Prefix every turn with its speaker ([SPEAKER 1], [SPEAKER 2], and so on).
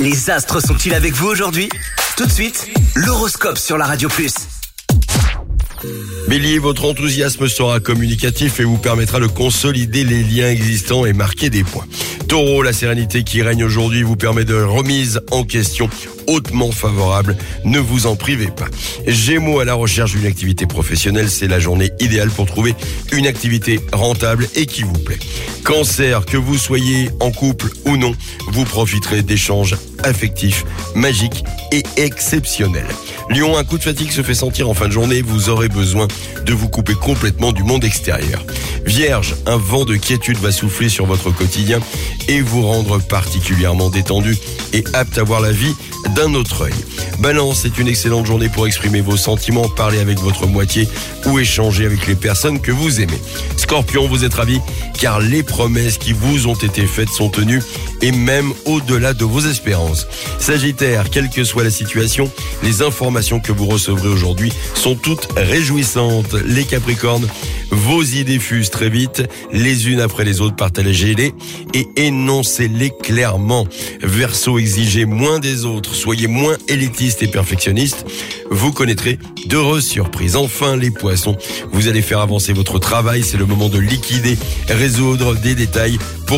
[SPEAKER 1] Les astres sont-ils avec vous aujourd'hui? Tout de suite, l'horoscope sur la Radio Plus.
[SPEAKER 2] Bélier, votre enthousiasme sera communicatif et vous permettra de consolider les liens existants et marquer des points. Taureau, la sérénité qui règne aujourd'hui vous permet de remise en question hautement favorable. Ne vous en privez pas. Gémeaux, à la recherche d'une activité professionnelle, c'est la journée idéale pour trouver une activité rentable et qui vous plaît. Cancer, que vous soyez en couple ou non, vous profiterez d'échanges affectifs, magiques et exceptionnels. Lion, un coup de fatigue se fait sentir en fin de journée, vous aurez besoin de vous couper complètement du monde extérieur. Vierge, un vent de quiétude va souffler sur votre quotidien et vous rendre particulièrement détendu et apte à voir la vie d'un autre œil. Balance, c'est une excellente journée pour exprimer vos sentiments, parler avec votre moitié ou échanger avec les personnes que vous aimez. Scorpion, vous êtes ravis car les promesses qui vous ont été faites sont tenues et même au-delà de vos espérances. Sagittaire, quelle que soit la situation, les informations que vous recevrez aujourd'hui sont toutes réjouissantes. Les Capricornes, vos idées fusent très vite, les unes après les autres, partagez-les et énoncez-les clairement. Verseau, exigez moins des autres, soyez moins élitiste et perfectionniste, vous connaîtrez d'heureuses surprises. Enfin, les Poissons, vous allez faire avancer votre travail, c'est le moment de liquider, résoudre des détails pour